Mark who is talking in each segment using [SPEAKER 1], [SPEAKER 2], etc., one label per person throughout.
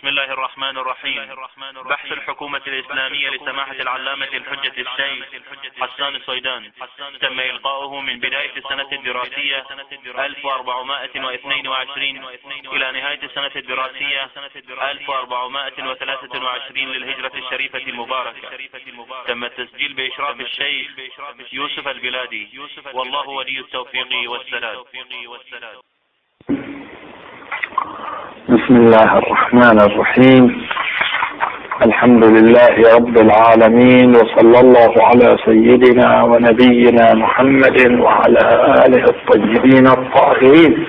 [SPEAKER 1] بسم الله الرحمن الرحيم. بحث الحكومة الإسلامية لسماحة العلامة الحجة الشيخ حسان الصيدان تم إلقاؤه من بداية السنة الدراسية 1422 إلى نهاية السنة الدراسية 1423 للهجرة الشريفة المباركة. تم التسجيل بإشراف الشيخ يوسف البلادي، والله ولي التوفيق والسداد.
[SPEAKER 2] بسم الله الرحمن الرحيم. الحمد لله رب العالمين، وصلى الله على سيدنا ونبينا محمد وعلى آله الطيبين الطاهرين.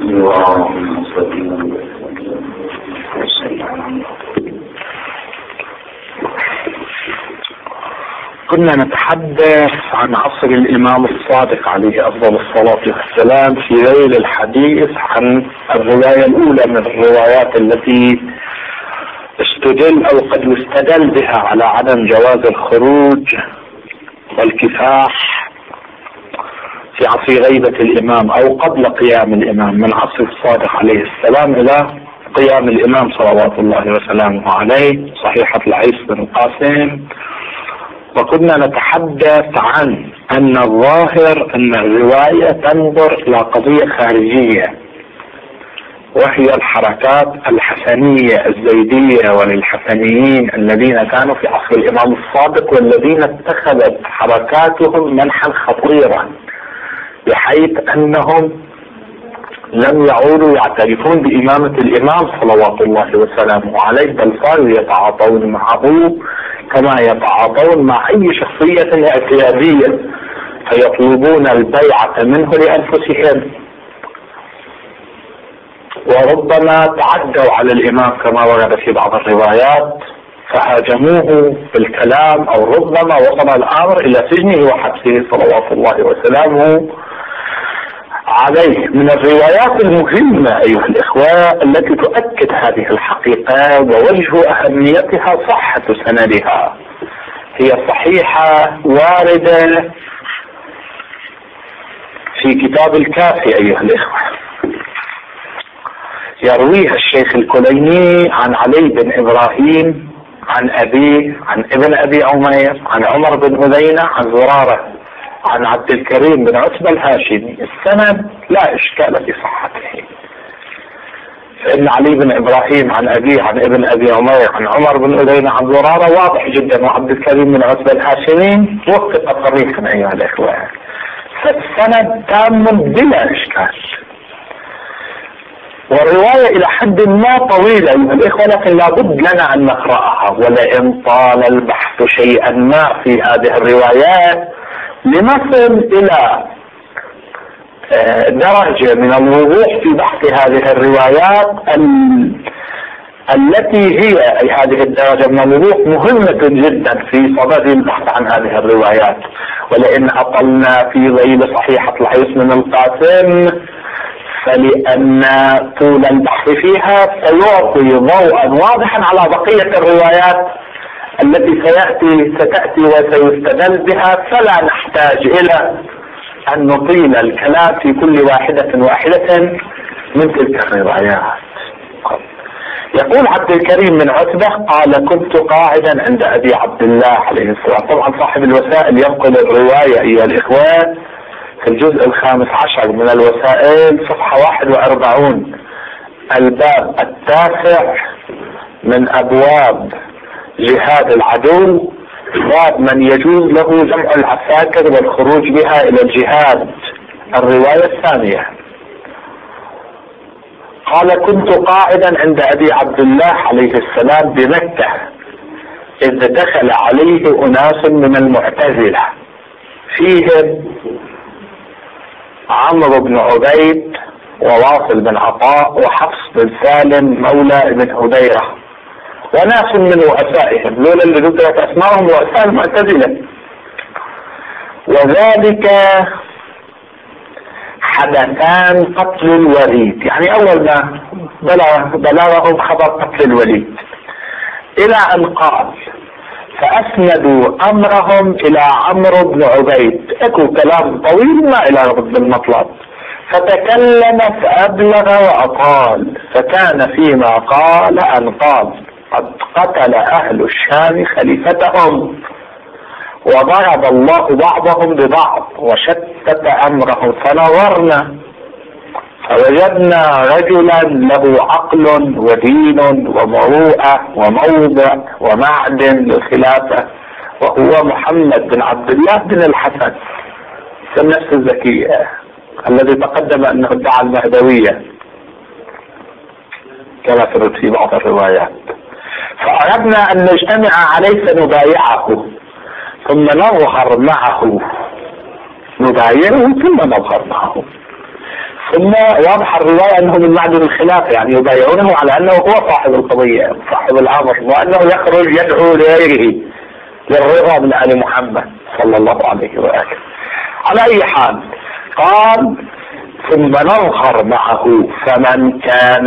[SPEAKER 2] كنا نتحدث عن عصر الإمام الصادق عليه أفضل الصلاة والسلام في ذيل الحديث عن الرواية الأولى من الروايات التي استدل أو قد يستدل بها على عدم جواز الخروج والكفاح في عصر غيبة الإمام أو قبل قيام الإمام، من عصر الصادق عليه السلام إلى قيام الإمام صلوات الله وسلامه عليه، صحيحة العيس بن القاسم. وكنا نتحدث عن أن الظاهر أن الرواية تنظر إلى قضية خارجية، وهي الحركات الحسنية الزيدية وللحسنيين الذين كانوا في عصر الإمام الصادق، والذين اتخذت حركاتهم منحا خطيرا، بحيث أنهم لم يعودوا يعترفون بإمامة الإمام صلوات الله وسلامه عليه، بل صاروا يتعاطون معه كما يتعاطون مع أي شخصية اعتيادية، فيطلبون البيعة منه لأنفسهم، وربما تعدوا على الإمام كما ورد في بعض الروايات فهاجموه بالكلام، أو ربما وصل الأمر إلى سجنه وحبسه صلوات الله وسلامه عليه. من الروايات المهمة أيها الإخوة التي تؤكد هذه الحقيقة ووجه أهميتها صحة سندها، هي صحيحة واردة في كتاب الكافي أيها الإخوة، يرويها الشيخ الكليني عن علي بن إبراهيم عن أبيه عن ابن أبي عمير عن عمر بن هذينة عن زرارة عن عبد الكريم بن عتبة الهاشمي. السند لا إشكال في صحته، فإن علي بن إبراهيم عن أبيه عن ابن أبي عمير عن عمر بن هذينة عن زرارة واضح جدا، وعبد الكريم بن عتبة الهاشمي وثق صريحا أيها الإخوة، فالسند تام بلا إشكال. والرواية إلى حد ما طويلة أيها الإخوة، لكن لابد لنا أن نقرأها، ولئن طال البحث شيئا ما في هذه الروايات لنصل إلى درجة من الوضوح في بحث هذه الروايات التي هي أي هذه الدرجة من الوضوح مهمة جدا في صدد البحث عن هذه الروايات. ولئن أطلنا في ذيل صحيحة العيس بن القاسم فلأن طول البحث فيها سيعطي ضوءا واضحا على بقية الروايات التي ستأتي وسيستدل بها، فلا نحتاج إلى أن نطيل الكلام في كل واحدة من تلك الروايات. يقول عبد الكريم بن عتبة قال: كنت قاعدا عند أبي عبد الله عليه السلام. طبعا صاحب الوسائل ينقل الرواية أيها الإخوان في الجزء 15 من الوسائل صفحة 41، الباب 9 من أبواب جهاد العدو، باب من يجوز له جمع العساكر والخروج بها إلى الجهاد، الرواية الثانية. قال: كنت قاعدا عند أبي عبد الله عليه السلام بمكة إذ دخل عليه أناس من المعتزلة، فيهم عمرو بن عبيد وواصل بن عطاء وحفص بن سالم مولى ابن هديرة وناس من رؤسائهم، لولا اللي ذكرت اسمائهم رؤساء المعتزلة. وذلك حدثان قتل الوليد، يعني اول ما بلغهم خبر قتل الوليد، الى ان قال: فاسندوا امرهم الى عمرو بن عبيد. اكو كلام طويل ما الى رد المطلب، فتكلم فأبلغ وأطال، فكان فيما قال أن قال: قد قتل أهل الشام خليفتهم، وضرب الله بعضهم ببعض، وشتت أمرهم، فنظرنا فوجدنا رجلا له عقل ودين ومروءة وموضع ومعدن للخلافة، وهو محمد بن عبد الله بن الحسن النفس الزكية الذي تقدم أنه ادعى المهدوية كما ثبت في بعض الروايات. فأردنا أن نجتمع عليه فنبايعه ثم نظهر معه، نبايعه ثم نظهر معه. ثم واضح الرواية أنه من معدن الخلافة، يعني يبايعونه على أنه هو صاحب القضية صاحب الأمر، وأنه يخرج يدعو لغيره للرضا من آل محمد صلى الله عليه وآله. على أي حال قال: ثم نظهر معه، فمن كان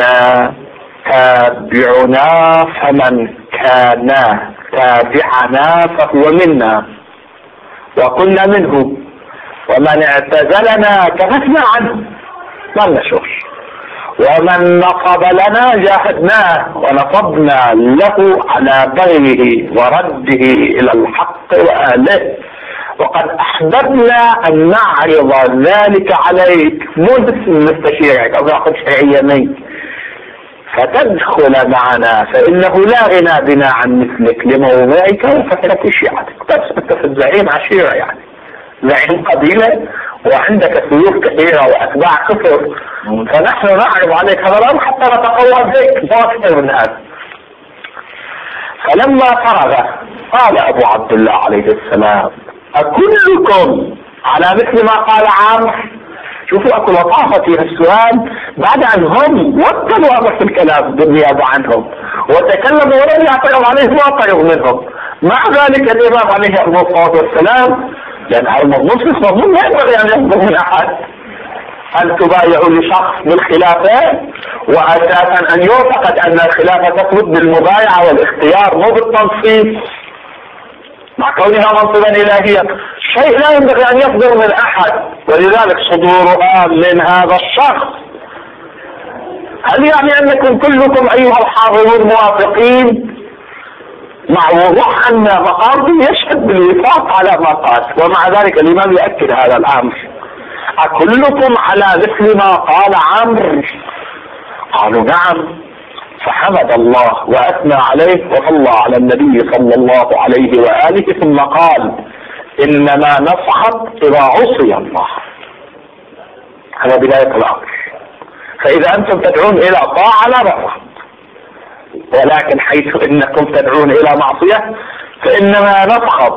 [SPEAKER 2] تابعنا فمن كان تابعنا فهو منا وكنا منه، ومن اعتزلنا كففنا عنه ما نشوف، ومن نصب لنا جاهدناه ونصبنا له على بغيه ورده إلى الحق وآله، وقد أحببنا أن نعرض ذلك عليك منذ نستشيرك أو نأخذ شرعيا فتدخل معنا، فإنه لا غنى بنا عن مثلك لموضعك وفترة شيعتك. بس أنت في الزعيم عشيرة، يعني زعيم قبيلة وعندك سيوف كثيرة وأتباع كثر، فنحن نعرض عليك هذا الأمر حتى نتقوى بك أكثر من هذا. فلما فرغ قال أبو عبد الله عليه السلام: أكلكم على مثل ما قال عمرو؟ شوفوا أكل لطافة في السؤال بعد أن هم وكلوا أمر في الكلام بالنيابة عنهم وتكلموا ولم يعترض عليه معترض منهم. مع ذلك الإمام عليه الصلاة والسلام، لأن المضمون في المضمون لا ينبغي أن يصدر من أحد أن تبايعوا لشخص بالخلافة، وأساسا أن يعتقد أن الخلافة تثبت بالمبايعة والاختيار مو بالتنصيب مع كونها منصبا إلهيا، شيء لا ينبغي أن يصدر من أحد، ولذلك صدورها من هذا الشخص. هل يعني أنكم كلكم أيها الحاضرون موافقين؟ مع وضوح أن مقام يشهد بالوفاق على ما قال، ومع ذلك الإمام يؤكد هذا الأمر: أكلكم على مثل ما قال عمرو؟ قالوا نعم. فحمد الله وأثنى عليه وصلى على النبي صلى الله عليه وآله، ثم قال: إنما نصحت إذا عصي الله. هذا بداية الأمر. فإذا أنتم تدعون إلى طاعة لا نصحت، ولكن حيث إنكم تدعون إلى معصية فإنما نصحت.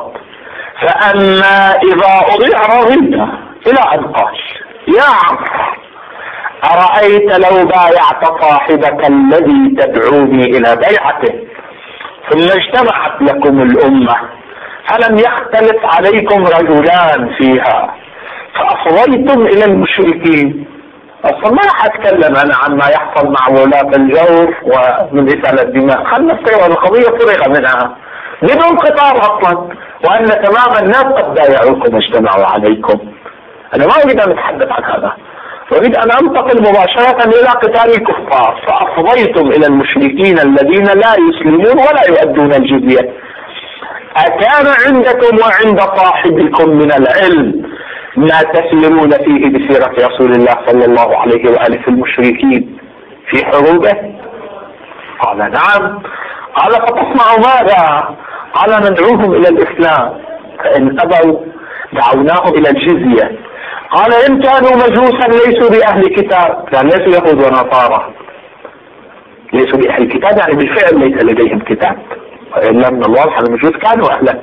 [SPEAKER 2] فأما إذا أضيع رضينا، إلى أن قال: يا عمرو أرأيت لو بايعت صاحبك الذي تدعوني إلى بيعته ثم اجتمعت لكم الأمة فلم يختلف عليكم رجلان فيها فأفضيتم إلى المشركين؟ أصلا ما راح أتكلم أنا عما يحصل مع ولاة الجور ومن إسالة الدماء، خلنا نستوعب القضية فرغ منها بدون خطاب أصلا، وأن تمام الناس قد بايعوكم واجتمعوا عليكم. أنا ما أريد أن أتحدث عن هذا، أريد أن أنتقل مباشرة إلى قتال الكفار. فأفضيتم إلى المشركين الذين لا يسلمون ولا يؤدون الجزية. أكان عندكم وعند صاحبكم من العلم ما تسلمون فيه بسيرة رسول الله صلى الله عليه وآله في المشركين في حروبه؟ قال نعم. قال فتصنعوا ماذا؟ قال ندعوهم إلى الإسلام، فإن أبوا دعوناهم إلى الجزية. قال إن كانوا مجوسا ليسوا بأهل كتاب، يعني ليسوا يهود ونصارى، ليسوا بأهل كتاب يعني بالفعل ليس لديهم كتاب، وإلا من الواضح أن المجوس كانوا أهلا.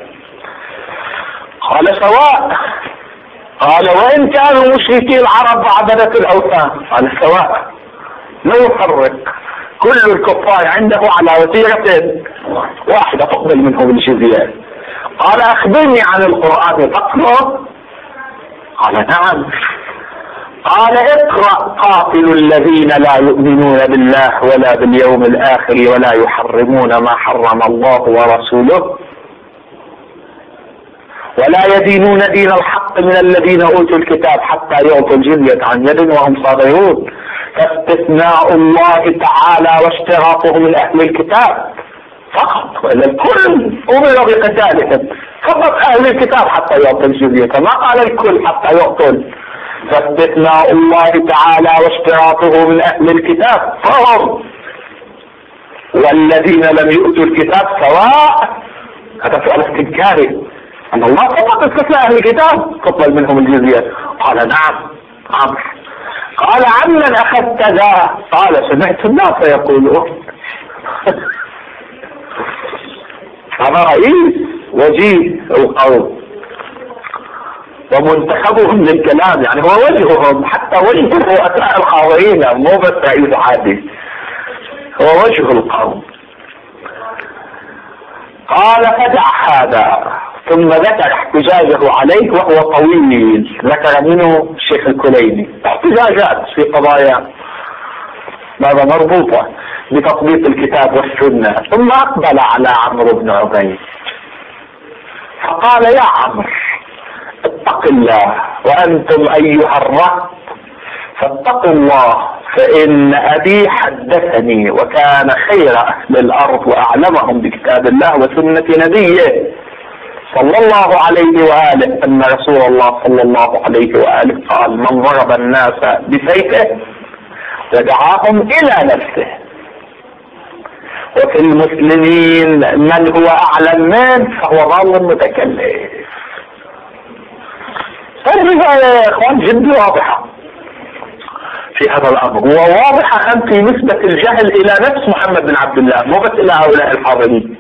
[SPEAKER 2] قال سواء. قال وإن كانوا مشركي العرب وعبدة الأوثان، قال سواء، لا يفرق، كل الكفار عنده على وتيرة واحدة تقبل منهم الجزية. قال أخبرني عن القرآن تقرأ؟ قال نعم. قال اقرأ قاتلوا الذين لا يؤمنون بالله ولا باليوم الآخر ولا يحرمون ما حرم الله ورسوله ولا يدينون دين الحق من الذين اوتوا الكتاب حتى يعطوا الجزية عن يد وهم صاغرون. فاستثناء الله تعالى واشتراطه من اهل الكتاب فقط، والا الكل امر بقتالهم، فقط اهل الكتاب حتى يعطوا الجزية، ما قال الكل حتى يعطوا. فاستثناء الله تعالى واشتراطه من اهل الكتاب فهم والذين لم يؤتوا الكتاب سواء. هذا سؤال استنكاري، ان الله فقط استثنى اهل الكتاب تقبل منهم الجزية. قال نعم عمرو. قال عمن اخذت ذا؟ قال سمعت الناس يقولون. هذا رئيس وجيه القوم ومنتخبهم للكلام، يعني هو وجههم، حتى وجه رؤساء الحاضرين مو بس رئيس عادي، هو وجه القوم. قال فدع هذا، ثم ذكر احتجاجه عليه وهو طويل، ذكر منه الشيخ الكليني احتجاجات في قضايا ماذا مربوطة بتطبيق الكتاب والسنة. ثم اقبل على عمرو بن عبيد فقال يا عمرو اتق الله وانتم ايها الرهط فاتقوا الله، فان ابي حدثني وكان خير اهل الارض واعلمهم بكتاب الله وسنة نبيه صلى الله عليه وآله ان رسول الله صلى الله عليه وآله قال من ضرب الناس بسيفه ودعاهم الى نفسه وفي المسلمين من هو اعلم منه فهو ضال متكلف. الرواية يا اخوان جد واضحة في هذا الامر، وواضحة ان في نسبة الجهل الى نفس محمد بن عبد الله مو بس الى هؤلاء الحاضرين.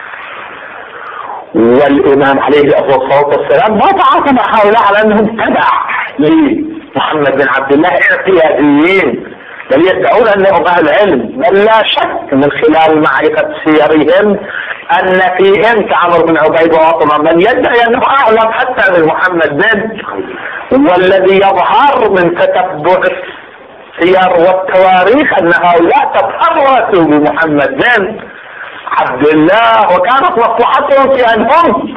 [SPEAKER 2] والامام عليه الصلاة والسلام ما تعاطى مع هؤلاء على انهم تبع لمحمد بن عبد الله اعتياديين، بل يدعون انهم اهل علم، بل لا شك من خلال معرفة سيرهم ان فيهم كعمرو بن عبيد وعطمة من يدعي انه اعلم حتى من محمد بن، والذي يظهر من تتبع السير والتواريخ ان هؤلاء تفرسوا بمحمد بن عبد الله، وكانت مصلحتهم في انهم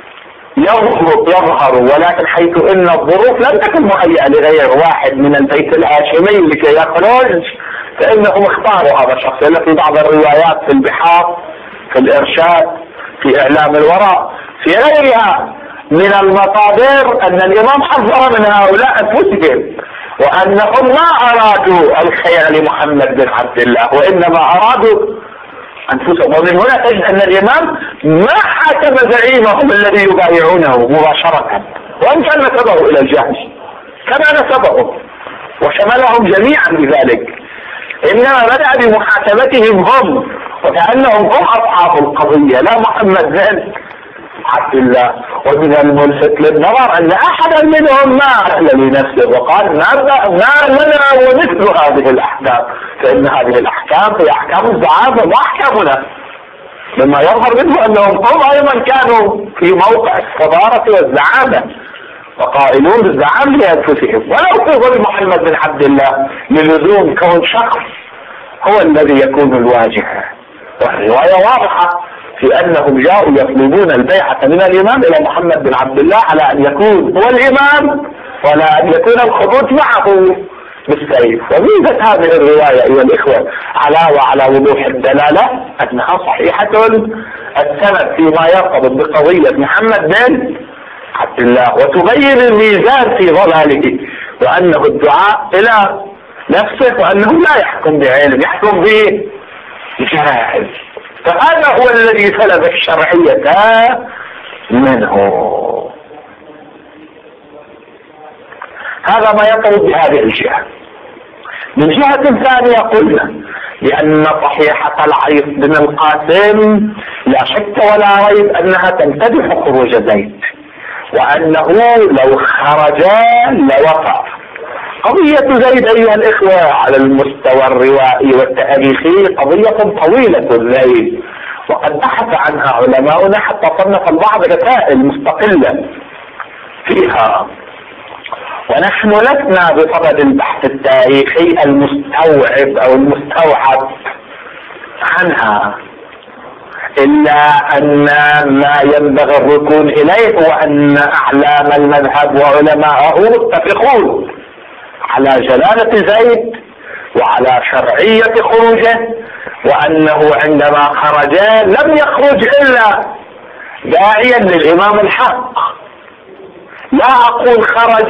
[SPEAKER 2] يظهروا، ولكن حيث ان الظروف لم تكن مهيئة لغير واحد من البيت الهاشمي لكي يخرج فانهم اختاروا هذا الشخص. الا في بعض الروايات في البحار، في الارشاد، في اعلام الوراء، في غيرها من المصادر ان الامام حذر من هؤلاء انفسهم وانهم ما ارادوا الخير لمحمد بن عبد الله وانما ارادوا انفسهم. ومن هنا تجد ان الامام ما حاكم زعيمهم الذي يبايعونه مباشرة، وان كان نسبه الى الجهل كما نسبه وشملهم جميعا بذلك، انما بدأ بمحاكمتهم هم وكأنهم هم اصحاب القضية لا محمد بن عبد الله. ومن الملفت للنظر ان احدا منهم ما اهل لنفسه وقال ما لنا ومثل هذه الاحكام، فان هذه الاحكام هي احكام الزعامة واحكامنا، مما يظهر منه انهم هم ايضا كانوا في موقع الصدارة والزعامة وقائلون بالزعامة لانفسهم، ولو في ظل محمد بن عبد الله للزوم كون شخص هو الذي يكون الواجهة. والرواية واضحة في انهم جاءوا يطلبون البيعة من الامام الى محمد بن عبد الله على ان يكون هو الامام ولا ان يكون الخروج معه بالسيف. وميزة هذه الرواية ايها الاخوة علاوة على وضوح الدلالة انها صحيحة السند فيما يرتبط بقضية محمد بن عبد الله، وتبين الميزان في ضلاله وانه الدعاء الى نفسه وانه لا يحكم بعلم، يحكم بجهل، فهذا هو الذي سلب الشرعية منه. هذا ما يطلب بهذه الجهة. من جهة ثانية قلنا لأن صحيحة العيص بن القاسم لا شك ولا ريب أنها تمتدح خروج زيد، وأنه لو خرج لوقع. قضية زيد أيها الإخوة على المستوى الروائي والتاريخي قضية طويلة زيد، وقد بحث عنها علماؤنا حتى صنف البعض رسائل مستقلة فيها، ونحن لسنا بصدد البحث التاريخي المستوعب أو المستوعب عنها، إلا أن ما ينبغي الركون إليه هو أن أعلام المذهب وعلماءه متفقون على جلالة زيد وعلى شرعية خروجه، وأنه عندما خرج لم يخرج إلا داعيا للإمام الحق. لا أقول خرج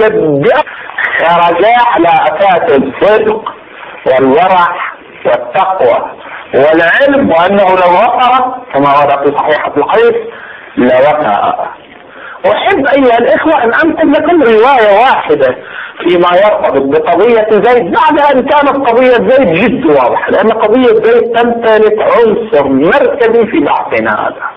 [SPEAKER 2] على أساس الصدق والورع والتقوى والعلم، وأنه لو وقع كما ورد في صحيحة الحديث لوقع. أحب أيها الإخوة أن أنقل لكم رواية واحدة فيما يرتبط بقضية زيد بعد أن كانت قضية زيد جد واضحة، لأن قضية زيد تمتلك عنصر مركزي في بحثنا هذا،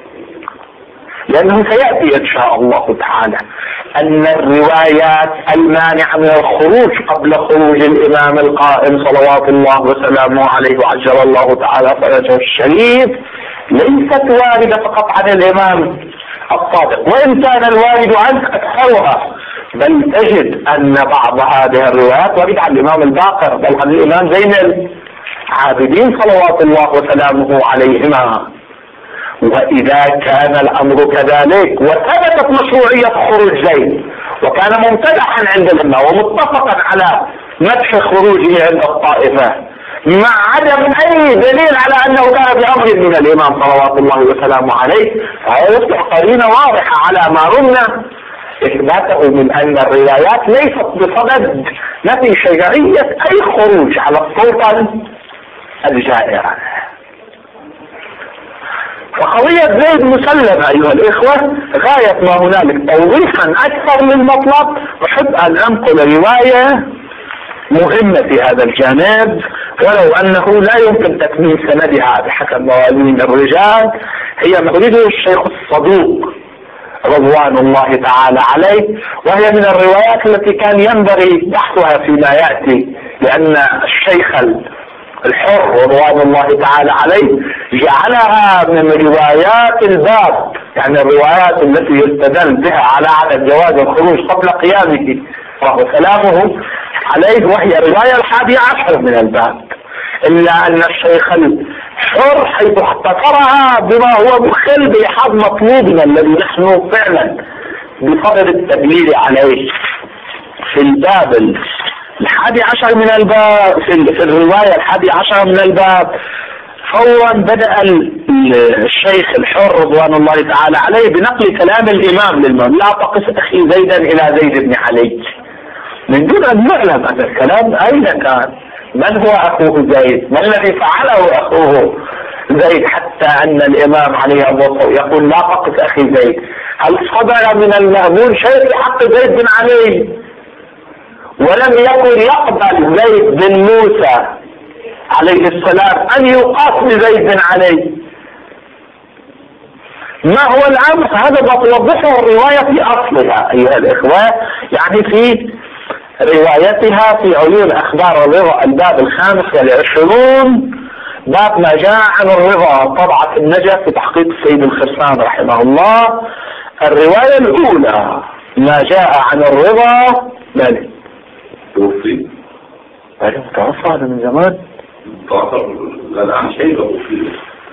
[SPEAKER 2] لأنه سيأتي إن شاء الله تعالى أن الروايات المانعة من الخروج قبل خروج الإمام القائم صلوات الله وسلامه عليه وعجل الله تعالى فرجه الشريف ليست واردة فقط عن الإمام الصادق، وإن كان الوارد عنه أكثرها، بل تجد أن بعض هذه الروايات وارد عن الإمام الباقر، بل عن الإمام زين العابدين صلوات الله وسلامه عليهما. وإذا كان الأمر كذلك وثبتت مشروعية خروج زيد وكان ممتدحا عند الأمة ومتفقا على مدح خروجه عند الطائفة مع عدم أي دليل على أنه كان بأمر من الإمام صلوات الله وسلامه عليه، فهو يصبح قرينة واضحة على ما رمنا إثباته من أن الروايات ليست بصدد نفي شرعية أي خروج على السلطة الجائرة. وقضية زيد مسلمة أيها الإخوة غاية ما هنالك توضيحا أكثر للمطلب. أحب أن أنقل رواية مهمة في هذا الجانب، ولو أنه لا يمكن تكميل سندها بحسب موازين الرجال، هي مخرجه الشيخ الصدوق رضوان الله تعالى عليه، وهي من الروايات التي كان ينبغي بحثها فيما يأتي، لأن الشيخ الحر رضوان الله تعالى عليه جعلها من روايات الباب، يعني الروايات التي يستدل بها على عدم جواز الخروج قبل قيامه وسلامه عليه، وهي الرواية 11 من الباب، إلا أن الشيخ الحر حيث اختصرها بما هو مخل بإحاط مطلوبنا الذي نحن فعلا بصدد التدليل عليه في الباب 11 من الباب، في الرواية 11 من الباب. فورا بدأ الشيخ الحر رضوان الله تعالى عليه بنقل كلام الإمام للمام: لا تقص أخي زيدا إلى زيد بن علي، من دون أن نعلم هذا الكلام أين كان، من هو أخوه زيد، ما الذي فعله أخوه زيد، حتى أن الإمام عليه الصلاة يقول لا تقص أخي زيد. هل صدر من المأمون شيء في حق زيد بن علي؟ ولم يكن يقبل زيد بن موسى عليه السلام أن يقاس بزيد بن علي. ما هو الأمر؟ هذا ما توضحه الرواية في أصلها أيها الإخوة، يعني في روايتها في عيون أخبار الرضا الباب 25 باب ما جاء عن الرضا، طبعة النجف في تحقيق السيد الخرسان رحمه الله. الرواية الأولى ما جاء عن الرضا مالك
[SPEAKER 3] توفي
[SPEAKER 2] متوفى هذا من زمان،
[SPEAKER 3] لا الآن شيء توفي.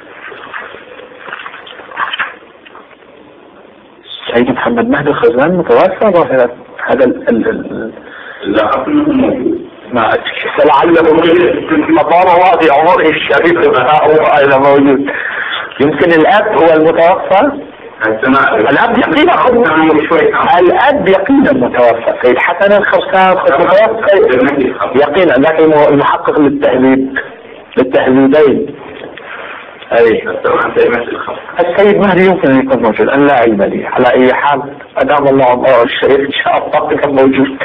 [SPEAKER 2] سيد محمد مهدي الخزان متوفى ظاهرة هذا
[SPEAKER 3] لا أعرف أنه موجود،
[SPEAKER 2] ما أدري لعله مطار واضي عمره الشريف هو أيضا موجود. يمكن الأب هو المتوفى، الأب يقينا الأب يقينا متوفى. سيد حسن الخرسان متوفى يقينا، لكن المحقق للتهذيبين أي السيد مهدي يمكن أن يكون موجود، أن لا علم لي. على أي حال أدام الله الشريف إن شاء الله يكون موجود،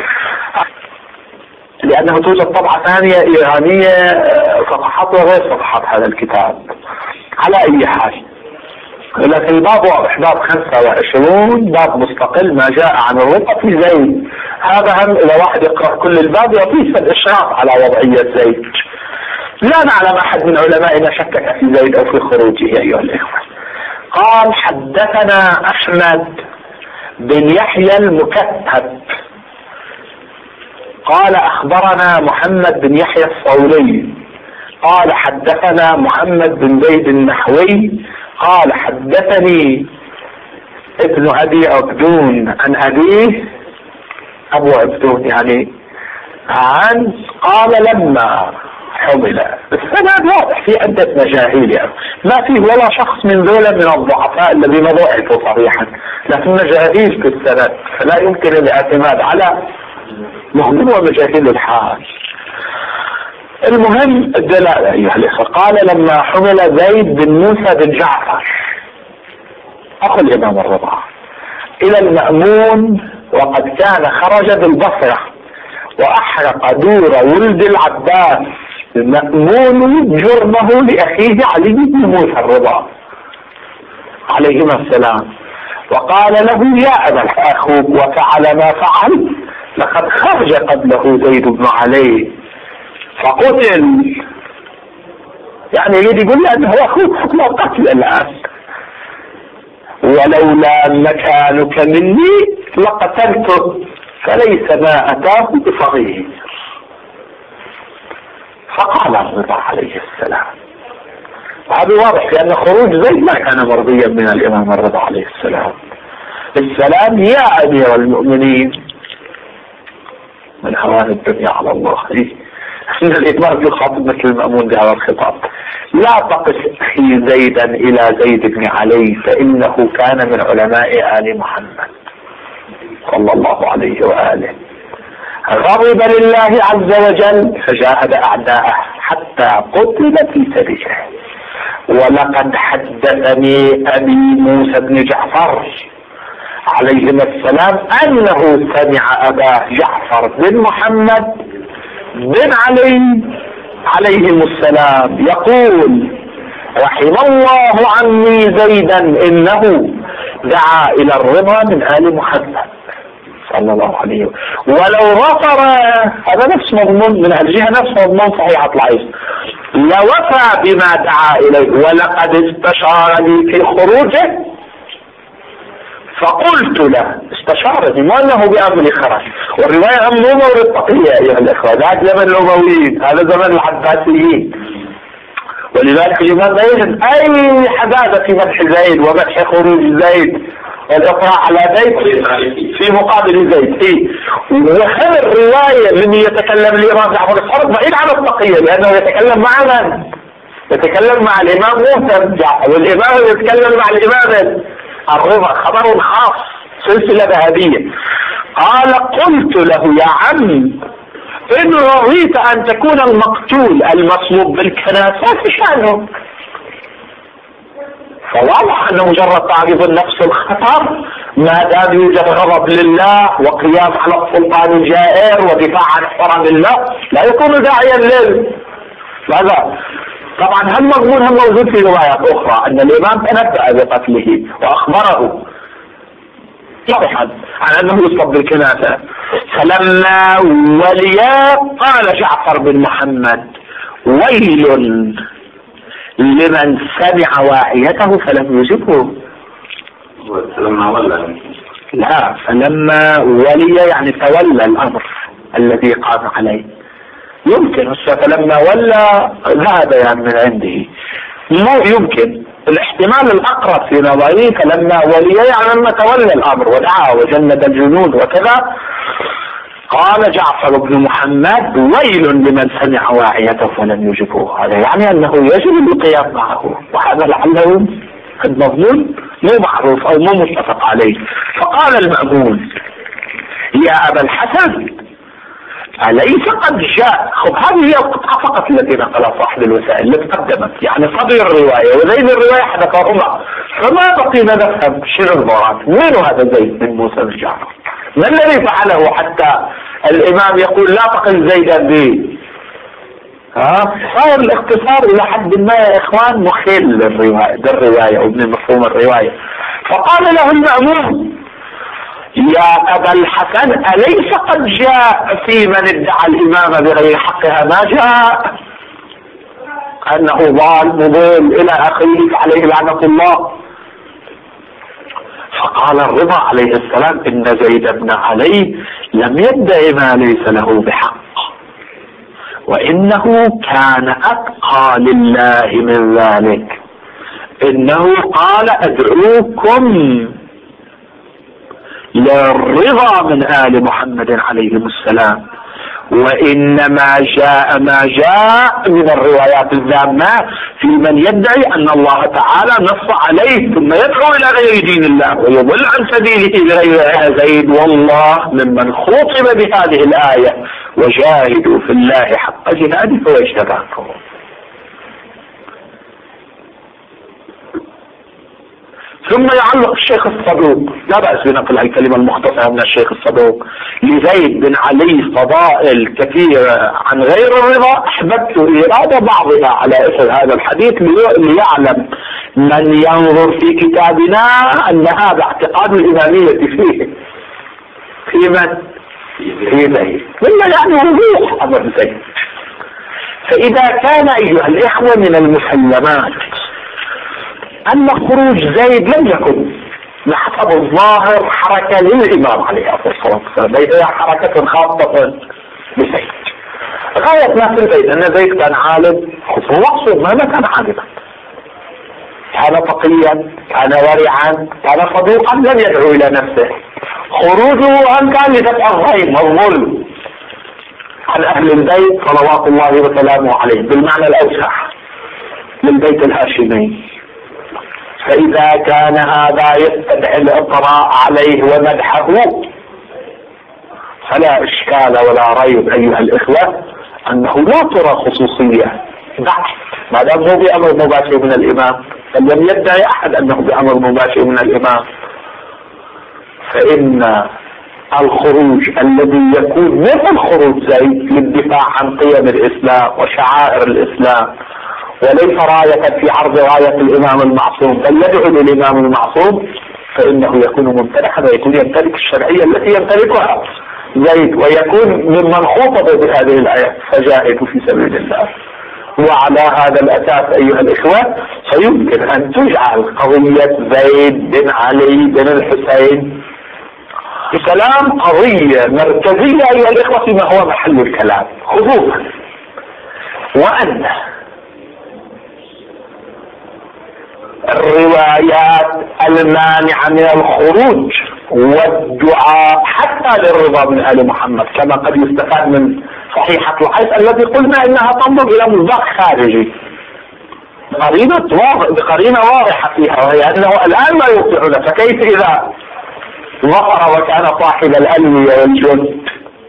[SPEAKER 2] لأنه توجد طبعة ثانية إيرانية صفحات وغير صفحات هذا الكتاب. على أي حال، لكن الباب واضح، باب 25 باب مستقل ما جاء عن الرضا في زيد. هذا هم إذا واحد يقرأ كل الباب يعطيه الإشراف على وضعية زيد. لا نعلم أحد من علمائنا شكك في زيد أو في خروجه أيها الإخوة. قال: حدثنا أحمد بن يحيى المكتب قال أخبرنا محمد بن يحيى الصولي قال حدثنا محمد بن زيد النحوي قال حدثني ابن ابي عبدون عن ابيه ابو عبدون يعني عن قال لما حمل. السند واضح في عدة مجاهيل يعني ما فيه ولا شخص من ذولا من الضعفاء الذين ضعفوا صريحا، لكن مجاهيل في السند فلا يمكن الاعتماد على مهم ومجاهيل الحال. المهم الدلالة أيها الإخوة. قال لما حمل زيد بن موسى بن جعفر أخو الإمام الرضا إلى المأمون وقد كان خرج بالبصرة وأحرق دور ولد العباس المأمون جرمه لأخيه علي بن موسى الرضا عليهما السلام، وقال له يا أبا أخوك وفعل ما فعل، لقد خرج قبله زيد بن علي فقتل. يعني يريد يقول له أنه أخوك حكم القتل الآن، ولولا مكانك مني لقتلته فليس ما أتاه بصغير. فقال الرضا عليه السلام، وهذا واضح لأن خروج زيد ما كان مرضيا من الإمام الرضا عليه السلام. السلام يا أمير المؤمنين، من هوان الدنيا على الله إن الإمام يخاطب مثل المأمون بهذا الخطاب، لا تقس أخي زيدا إلى زيد بن علي فإنه كان من علماء آل محمد صلى الله عليه وآله، غضب لله عز وجل فجاهد أعداءه حتى قتل في سبيله. ولقد حدثني أبي موسى بن جعفر عليهما السلام أنه سمع أباه جعفر بن محمد بن علي عليهم السلام يقول رحم الله عني زيدا إنه دعا إلى الرضا من آل محمد صلى الله عليه وسلم، ولو غفر هذا نفس مضمون من الجهة نفس مضمون صحيح العيس لوفى بما دعا إليه، ولقد استشارني في خروجه فقلت له استشارني ما أنه بأمري خرج. والرواية عن مورد التقية أيها الأخوة، ذاك زمن الأمويين هذا زمن العباسيين، ولذلك الإمام لا يجد أي حداثة في مدح زيد ومدح خروج زيد والإقراء على زيد في مقابل زيد. وهذا الرواية من يتكلم الإمام جعفر الصادق بعيد عن التقية، لأنه يتكلم مع من؟ يتكلم مع الإمام موسى بن جعفر، والإمام يتكلم مع الإمام الرضا، خبر خاص سلسلة ذهبية. قال قلت له يا عم إن رضيت أن تكون المقتول المصلوب بالكناسة فشانه، فواضح أنه مجرد تعريض النفس الخطر ما دام يوجد غضب لله وقيام على السلطان الجائر ودفاع عن احترام الله لا يكون داعيا ماذا؟ طبعا هم مضمون هم موجود في روايات أخرى أن الإمام تنبأ بقتله وأخبره صرحا عن أنه يصلب بالكناسة. فلما وليا قال جعفر بن محمد ويل لمن سمع واعيته فلم يجبه.
[SPEAKER 3] لما ولى
[SPEAKER 2] لا، فلما ولي يعني تولى الأمر الذي قام عليه. يمكن فلما ولى ذهب يعني من عنده، مو يمكن الاحتمال الأقرب في نظري فلما ولي يعني لما تولى الأمر ودعا وجند الجنود وكذا. قال جعفر بن محمد ويل لمن سمع واعيته فلم يجبه، هذا يعني أنه يجب القيام معه، وهذا لعله المضمون مو معروف أو مو متفق عليه. فقال المأمون يا أبا الحسن أليس قد جاء. خب هذه هي القطعة فقط التي نقلها صاحب الوسائل التي تقدمت، يعني صدر الرواية وزين الرواية حدثهما، فما بقينا نفهم شنو المراد، وين هذا زيد بن موسى بن جعفر، ما الذي فعله حتى الإمام يقول لا تقل زيدا به. صار الاختصار إلى حد ما يا إخوان مخل للرواية ومن مفهوم الرواية. فقال له المأمون يا أبا الحسن أليس قد جاء في من ادعى الإمامة بغير حقها ما جاء أنه ضال مضل إلى آخره عليه لعنة الله. فقال الرضا عليه السلام إن زيد بن علي لم يدعي ما ليس له بحق، وإنه كان أتقى لله من ذلك. إنه قال أدعوكم للرضا من آل محمد عليهم السلام، وإنما جاء ما جاء من الروايات الذامة في من يدعي أن الله تعالى نص عليه ثم يدعو إلى غير دين الله ويضل عن سبيله بغير زيد. والله ممن خوطب بهذه الآية وجاهدوا في الله حق جهاده فهو اجتباكم. ثم يعلق الشيخ الصدوق، لا بأس بنقل الكلمة المختصرة من الشيخ الصدوق: لزيد بن علي فضائل كثيرة عن غير الرضا، أحببت إرادة بعضها على إثر هذا الحديث ليعلم من ينظر في كتابنا أن هذا اعتقاد الإمامية فيه. في من؟ في زيد، مما يعني وضوح أمر زيد. فإذا كان أيها الإخوة من المسلمات أن خروج زيد لم يكن نحسب الظاهر حركة للإمام عليه الصلاة والسلام، بل هي حركة خاصة بزيد. غاية ما في زيد أن زيد كان عالم، هو مقصود ما كان عالما، كان تقيا، كان ورعا، كان صدوقا، لم يدعو إلى نفسه. خروجه أن كان لدفع الظلم والظلم عن أهل البيت صلوات الله وسلامه عليه بالمعنى الأوسع للبيت الهاشمي. فإذا كان هذا يستدعي الإطراء عليه ومدحه فلا إشكال ولا ريب أيها الإخوة أنه لا ترى خصوصية بعد ما دام هو بأمر مباشر من الإمام، فلم يدعي أحد أنه بأمر مباشر من الإمام. فإن الخروج الذي يكون مثل خروج زيد للدفاع عن قيم الإسلام وشعائر الإسلام وليس راية في عرض راية الإمام المعصوم بل يدعو للإمام المعصوم، فإنه يكون ممتدحا ويكون يمتلك الشرعية التي يمتلكها زيد، ويكون ممن خاطب بهذه الآية فجاهدوا في سبيل الله. وعلى هذا الأساس أيها الإخوة فيمكن أن تجعل قضية زيد بن علي بن الحسين بكلام قضية مركزية أيها الإخوة فيما هو محل الكلام، خصوصا وأن الروايات المانعة من الخروج والدعاء حتى للرضا من آل محمد كما قد يستفاد من صحيحة الحديث التي قلنا إنها تنظر إلى مصداق خارجي بقرينة واضحة فيها، وهي أنه الآن لا يطيعون، فكيف إذا ظفر وكان صاحب الألوية والجند؟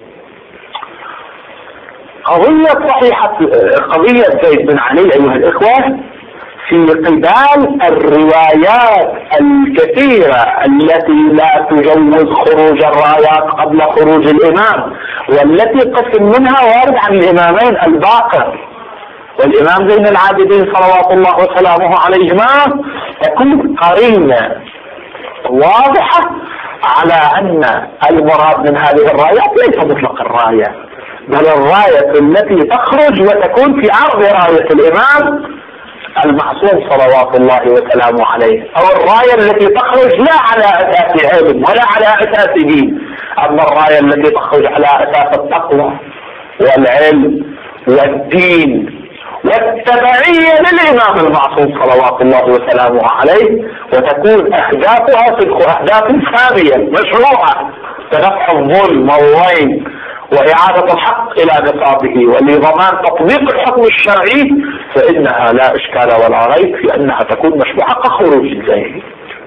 [SPEAKER 2] قضية زيد بن علي أيها الإخوة في قبال الروايات الكثيرة التي لا تجوز خروج الرايات قبل خروج الإمام، والتي قسم منها وارد عن الإمامين الباقر والإمام زين العابدين صلوات الله وسلامه عليهما، تكون قرينة واضحة على أن المراد من هذه الرايات ليس مطلق الراية، بل الراية التي تخرج وتكون في عرض راية الإمام المعصوم صلوات الله وسلامه عليه، أو الراية التي تخرج لا على أساس علم ولا على أساس دين، أما الراية التي تخرج على أساس التقوى والعلم والدين والتبعية للإمام المعصوم صلوات الله وسلامه عليه، وتكون أهدافها أهداف سامية مشروعة تدفع الظلم والوين وإعادة الحق إلى نصابه ولضمان تطبيق الحكم الشرعي، فإنها لا إشكال ولا ريب في أنها تكون مشروعة كخروج زيد.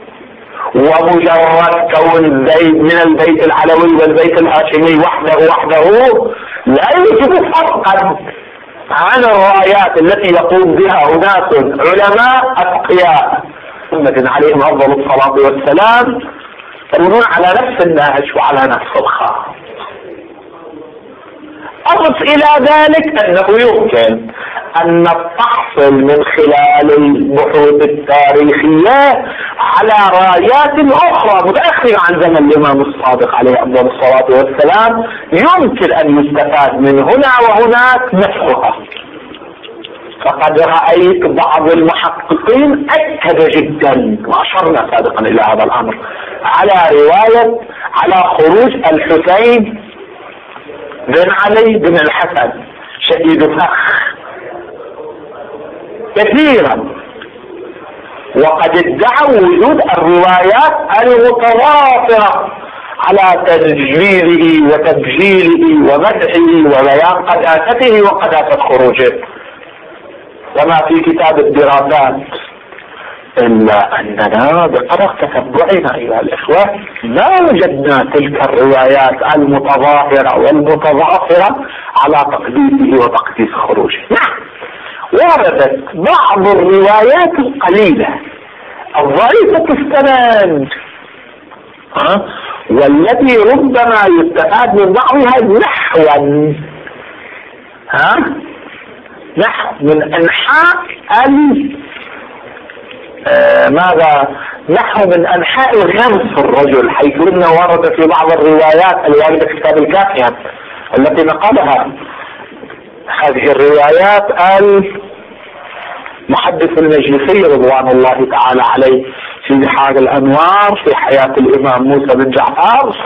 [SPEAKER 2] ومجرد كون زيد من البيت العلوي والبيت الهاشمي وحده لا يوجد فرقا عن الرايات التي يقوم بها أناس علماء أتقياء محمد عليهم أفضل الصلاة والسلام يكونون على نفس النهج وعلى نفس الخط. أضف إلى ذلك أنه يمكن أن تحصل من خلال البحوث التاريخية على رايات أخرى متأخرة عن زمن الإمام الصادق عليه أفضل الصلاة والسلام يمكن أن يستفاد من هنا وهناك نسخها. فقد رأيت بعض المحققين أكد جدا وأشرنا سابقا إلى هذا الأمر على خروج الحسين بن علي بن الحسن شديد فخ كثيرا، وقد ادعوا وجود الروايات المتوافرة على تجليله وتبجيله ومدحه وبيان قداسته وقداسة خروجه. وما في كتاب الدراسات إلا أننا بقدر تتبعنا أيها الإخوة ما وجدنا تلك الروايات المتظاهرة والمتضافرة على تقديسه وتقديس خروجه. نعم، وردت بعض الروايات القليلة الضعيفة السند والتي ربما يستفاد من بعضها نحو من أنحاء نحو من أنحاء الغمس الرجل، حيث إنه ورد في بعض الروايات الواردة في كتاب الكافية التي نقلها هذه الروايات المحدث المجلسي رضوان الله تعالى عليه في بحار الأنوار في حياة الإمام موسى بن جعفر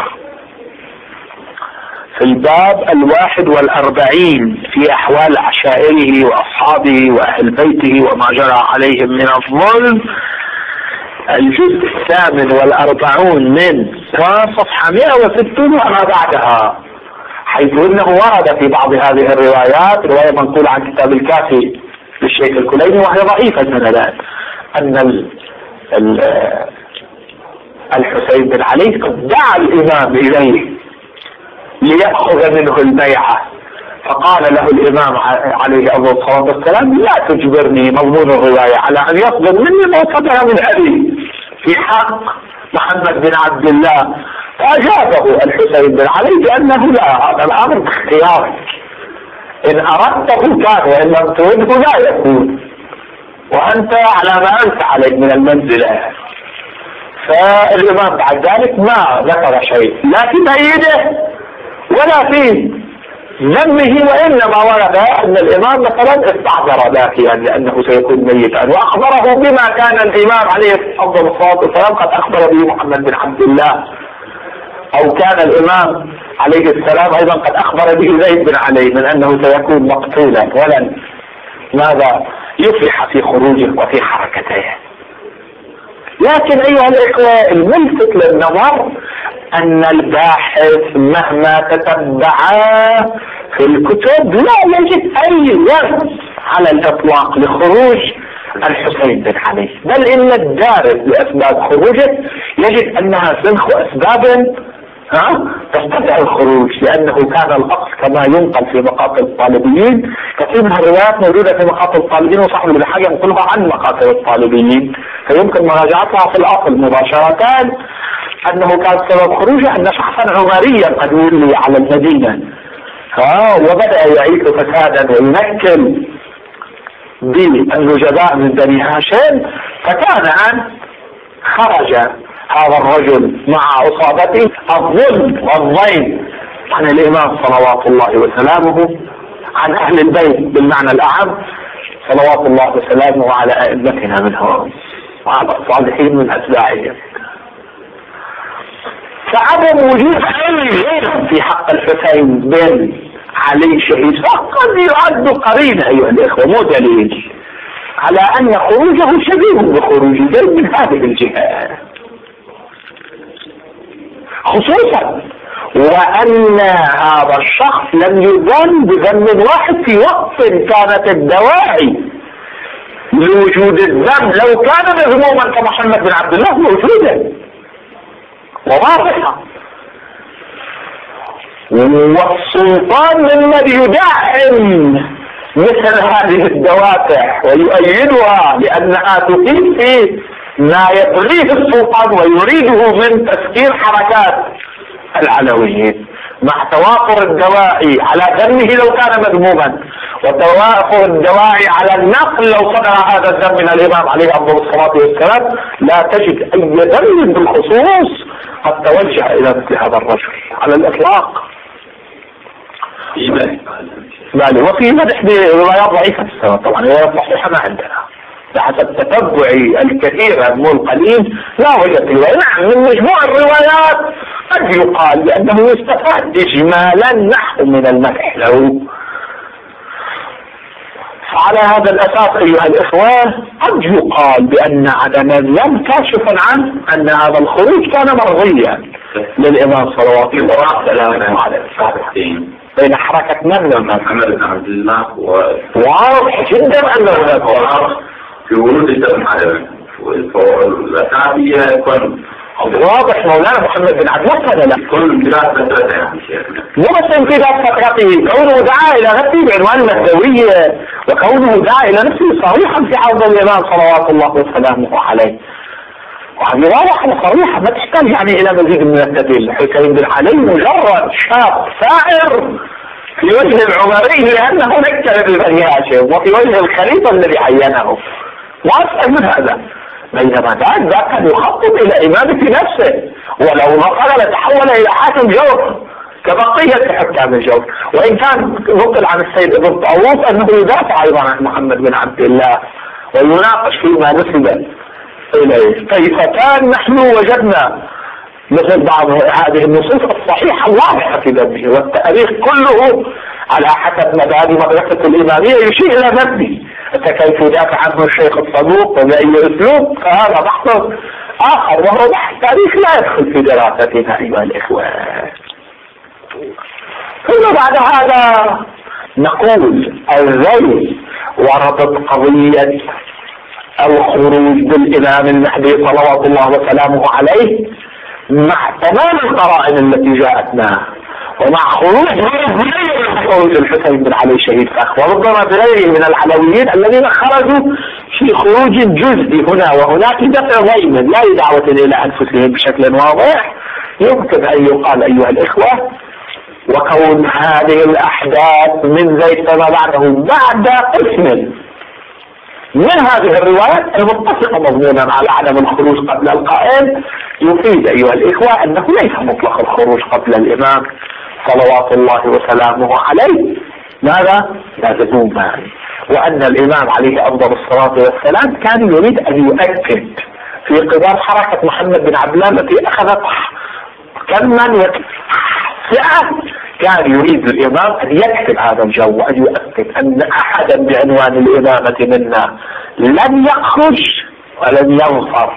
[SPEAKER 2] في الباب 41 في أحوال عشائره وأصحابه وأهل بيته وما جرى عليهم من الظلم، الجزء 48 من صفحة 160 وما بعدها، حيث انه ورد في بعض هذه الروايات رواية منقولة عن كتاب الكافي للشيخ الكليني وهي ضعيفة سندان ان الحسين بن علي قد دعا الامام اليه ليأخذ منه البيعة، فقال له الامام عليه الصلاة والسلام لا تجبرني مضمون الرواية على ان يصدر مني ما صدر من ابي في حق محمد بن عبد الله. فأجابه الحسين بن علي بأنه لا، هذا الأمر باختيارك، إن أردته كان وإن لم ترده لا يكون، وأنت على ما أنت عليك من المنزلة. فالإمام بعد ذلك ما ذكر شيء لا في تأييده ولا في ذمه، وإنما ورد أن الإمام مثلا استعذر باكيا لأنه سيكون ميتا، وأخبره بما كان الإمام عليه الصلاة والسلام قد أخبر به محمد بن عبد الله، أو كان الإمام عليه السلام أيضا قد أخبر به زيد بن علي من أنه سيكون مقتولا ولن يفلح في خروجه وفي حركته. لكن أيها الإخوة الملفت للنظر أن الباحث مهما تتبع في الكتب لا يجد أي لمس على الإطلاق لخروج الحسين بن علي، بل إن الدارس لأسباب خروجه يجد أنها سنخ أسباب تستدعي الخروج، لأنه كان الأصل كما ينقل في مقاطع الطالبيين، كثير من الروايات موجودة في مقاطع الطالبيين وصاحب ابن حجر ينقلها عن مقاطع الطالبيين، فيمكن مراجعتها في الأصل مباشرة أنه كان سبب خروجه أن شخصا عمريا قد ولي على المدينة وبدأ يعيش فسادا وينكل بالنجباء من بني هاشم، فكان أن خرج هذا الرجل مع عصابته الظلم والضيم عن الإمام صلوات الله وسلامه، عن أهل البيت بالمعنى الأعم صلوات الله وسلامه على أئمتنا منهم وعلى الصالحين من أتباعهم. فعدم وجود أي غير في حق الحسين بن علي شهيد فقد يعد قرينة أيها الإخوة، مو دليل على أن خروجه شبيه بخروج زيد من هذه الجهة، خصوصا وأن هذا الشخص لم يذم بذنب واحد في وقت كانت الدواعي لوجود الذنب لو كان مذموما كمحمد بن عبد الله موجودا وواضحا، والسلطان ممن يدعم مثل هذه الدوافع ويؤيدها لأنها تقيم في ما يبغيه السلطان ويريده من تسكير حركات العلويين، مع توافر الدواعي على ذمه لو كان مذموما وتوافر الدواعي على النقل لو صدر هذا الذم من الإمام عليه الصلاة والسلام. لا تجد أي ذم بالخصوص قد توجه إلى مثل هذا الرجل على الإطلاق. وفي مدح بروايات ضعيفة طبعا، روايات صحيحة ما عندنا بحسب تتبعي الكثير مو القليل لا وجد رواية. نعم من مجموع الروايات قد يقال لأنه يستفاد إجمالا نحو من المدح له، فعلى هذا الأساس أيها الإخوة قد يقال بأن عدم الذم كاشف عن أن هذا الخروج كان مرضيا للإمام صلوات الله وسلامه عليه بين حركة من
[SPEAKER 3] محمد بن عبد الله
[SPEAKER 2] واضح جدا أنه
[SPEAKER 3] في ورود الدم على الأساسية يكون
[SPEAKER 2] واضح مولانا محمد بن عبد الله كان لا
[SPEAKER 3] كل امتداد فترته يعني شيخنا
[SPEAKER 2] مو بس امتداد فترته، كونه دعا إلى نفسه بعنوان المهدوية وكونه دعا إلى نفسه صريحا في عرض الإمام صلوات الله وسلامه عليه. وهذه واضحة صريحة ما تحتاج يعني إلى مزيد من التدليل. حسين بن علي مجرد شاب ثائر في وجه العمري لأنه نكر ببني هاشم وفي وجه الخليفة الذي عينه، وأسأل من هذا. بينما ذاك كان يخطط إلى إمامة نفسه، ولو نقل لتحول إلى حاكم جور كبقية حكام الجور. وإن كان نقل عن السيد ابن طاووس أنه يدافع أيضا عن محمد بن عبد الله ويناقش فيما نسب إليه. كيف كان نحن وجدنا مثل بعض هذه النصوص الصحيحة الواضحة في ذنبه، والتاريخ كله على حسب مبادئ مدرسة الإمامية يشير إلى ذنبه. كيف يدافع عنه الشيخ الصدوق وبأي أسلوب فهذا بحث آخر، وهو بحث تاريخ لا يدخل في دراستنا أيها الإخوة. ثم بعد هذا نقول الذيل وردت قضية الخروج بالإمام المهدي صلوات الله وسلامه عليه مع تمام القرائن التي جاءتنا، ومع خروج الحسين بن علي شهيد فخ، وربما بغيره من العلويين الذين خرجوا في خروج جزئي هنا وهناك دفع ضيم لا دعوة إلى أنفسهم بشكل واضح. يمكن أن يقال أيها الإخوة وكون هذه الأحداث من زيد فما بعده بعد قسم من هذه الروايات المتفقة مضمونا على عدم الخروج قبل القائم يفيد أيها الإخوة أنه ليس مطلق الخروج قبل الإمام صلوات الله وسلامه عليه. ماذا؟ لازموما، وأن الإمام عليه أفضل الصلاة والسلام كان يريد أن يؤكد في قبال حركة محمد بن عبد الله التي أخذت كما فئة، كان يريد الإمام أن يكتب هذا الجو وأن يؤكد أن أحدا بعنوان الإمامة منا لن يخرج ولن ينصر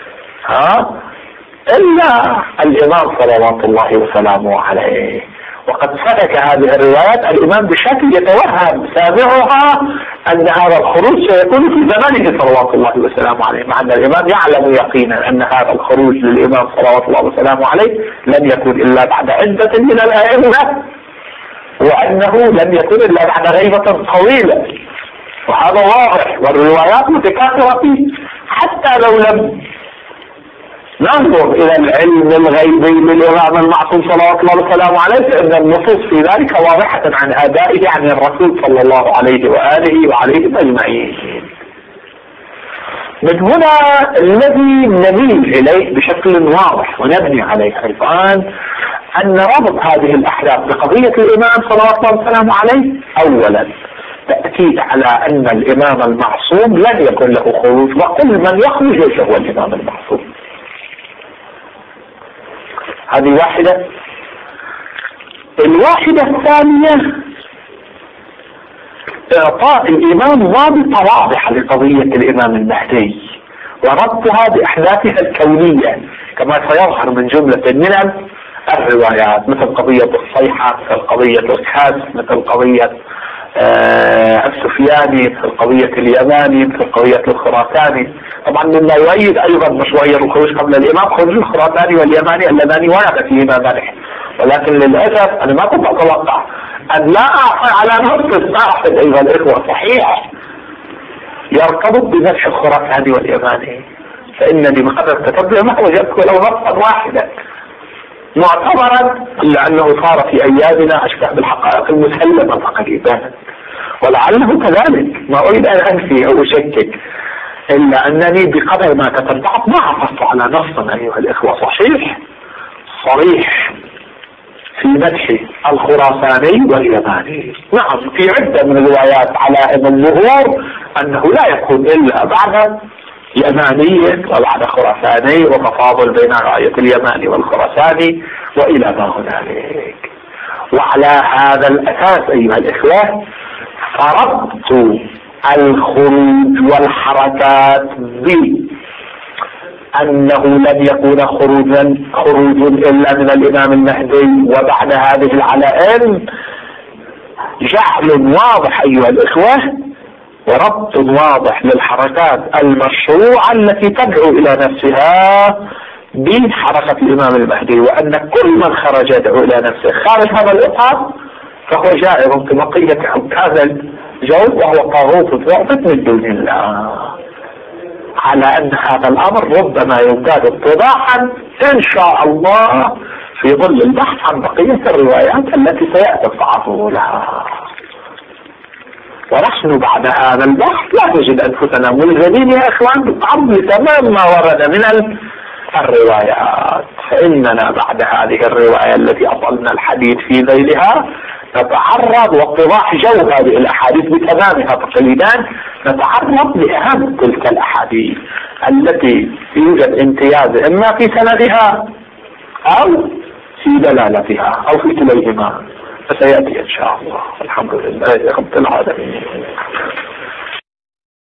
[SPEAKER 2] إلا الإمام صلوات الله وسلامه عليه. وقد سلك هذه الروايات الإمام بشكل يتوهم سامعها أن هذا الخروج سيكون في زمانه صلوات الله وسلامه عليه، مع أن الإمام يعلم يقينا أن هذا الخروج للإمام صلوات الله وسلامه عليه لن يكون إلا بعد عدة من الأئمة، وأنه لن يكون إلا بعد غيبة طويلة، وهذا واضح والروايات متكاثرة فيه. حتى لو لم ننظر إلى العلم الغيبي للإمام المعصوم صلوات الله وسلامه عليه فإن النصوص في ذلك واضحة عن آبائه عن الرسول صلى الله عليه وآله وعليهم أجمعين. من هنا الذي نميل إليه بشكل واضح ونبني عليه أيضا أن ربط هذه الأحداث بقضية الإمام صلوات الله وسلامه عليه أولا تأكيد على أن الإمام المعصوم لن يكون له خروج، وكل من يخرج ليس هو الإمام المعصوم. هذه واحدة. الواحدة الثانية إعطاء الإمام ضابطة واضحة لقضية الإمام المهدي وربطها بأحداثها الكونية كما سيظهر من جملة من الروايات، مثل قضية الصيحة، مثل قضية الكاس، مثل قضية السفياني، مثل قضية اليماني، مثل قضية الخراساني. طبعا مما يؤيد أيضا مشروعية الخروج قبل الإمام خروج الخراساني واليماني اللذان ورد فيهما مدح، ولكن للأسف أنا ما كنت أتوقع أن لا أعطي على نص الصاحب أيها الإخوة صحيح يرتبط بمدح الخراساني واليماني، فإنني بقدر التتبع ما وجدت ولو نصا واحدا معتبرا، إلا أنه صار في أيامنا أشبه بالحقائق المسلمة تقريبا، ولعله كذلك، ما أريد أن أنفي أو أشكك، إلا أنني بقدر ما تتبعت ما حفظت على نص أيها الإخوة صحيح صريح في مدح الخراساني واليماني. نعم في عدة من الروايات على أن الظهور أنه لا يكون إلا بعد يماني وبعد خراساني وتفاضل بين رعاية اليماني والخراساني وإلى ما هنالك. وعلى هذا الأساس أيها الإخوة فربط الخروج والحركات بأنه لن يكون خروج إلا من الإمام المهدي وبعد هذه العلائم جعل واضح أيها الإخوة وربط واضح للحركات المشروعة التي تدعو إلى نفسها بحركة الإمام المهدي، وأن كل من خرج يدعو إلى نفسه خارج هذا الإطار فهو جائر في بقية هذا الجو وهو طاغوت ضعفت من دون الله، على أن هذا الأمر ربما يزداد اتضاحا إن شاء الله في ظل البحث عن بقية الروايات التي سيأتي التعرض لها. ونحن بعد هذا البحث لا نجد أنفسنا ملزمين يا إخوان بالتعرض لتمام ما ورد من الروايات، فإننا بعد هذه الرواية التي أطلنا الحديث في ذيلها نتعرض واتضاح جو هذه الأحاديث بتمامها تقريبا، نتعرض لأهم تلك الأحاديث التي يوجد امتياز إما في سندها أو في دلالتها أو في كليهما، فسيأتي إن شاء الله. الحمد لله رب العالمين.